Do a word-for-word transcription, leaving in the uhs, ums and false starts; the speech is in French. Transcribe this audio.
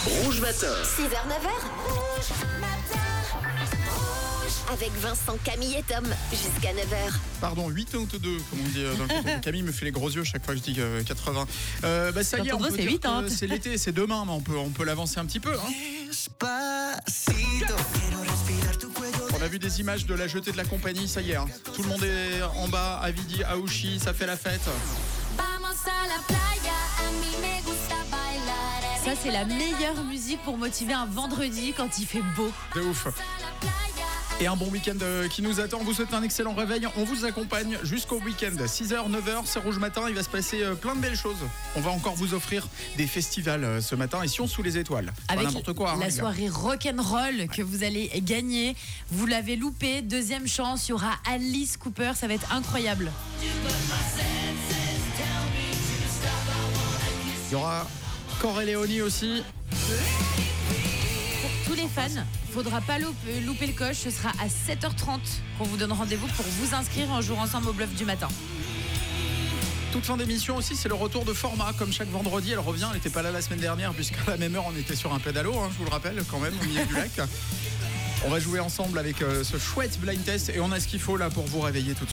Rouge Matin. six heures neuf heures. Rouge Matin. Rouge. Avec Vincent, Camille et Tom. Jusqu'à neuf heures. Pardon, quatre-vingt-deux, comme on dit euh, d'un côté. Camille me fait les gros yeux chaque fois que je dis euh, quatre-vingts. Euh, bah ça y est, on peut c'est dire huit, que hein. c'est l'été, c'est demain, mais on peut, on peut l'avancer un petit peu. Hein. On a vu des images de la jetée de la compagnie, ça y est. Hein. Tout le monde est en bas, à Vidi, à Ouchy, ça fait la fête. Ça, c'est la meilleure musique pour motiver un vendredi quand il fait beau. De ouf. Et un bon week-end qui nous attend. On vous souhaite un excellent réveil. On vous accompagne jusqu'au week-end. six heures, neuf heures, c'est Rouge Matin. Il va se passer plein de belles choses. On va encore vous offrir des festivals ce matin et Sion sous les étoiles. Avec pas n'importe quoi. la hein, soirée rock'n'roll que vous allez gagner. Vous l'avez loupé. Deuxième chance, il y aura Alice Cooper. Ça va être incroyable. Il y aura Corleone aussi. Tous les fans, il ne faudra pas louper, louper le coche. Ce sera à sept heures trente qu'on vous donne rendez-vous pour vous inscrire en jouant ensemble au bluff du matin. Toute fin d'émission aussi, c'est le retour de Format. Comme chaque vendredi, elle revient. Elle n'était pas là la semaine dernière, puisqu'à la même heure, on était sur un pédalo, hein, je vous le rappelle, quand même, au milieu du lac. On va jouer ensemble avec euh, ce chouette blind test et on a ce qu'il faut là pour vous réveiller tout de suite.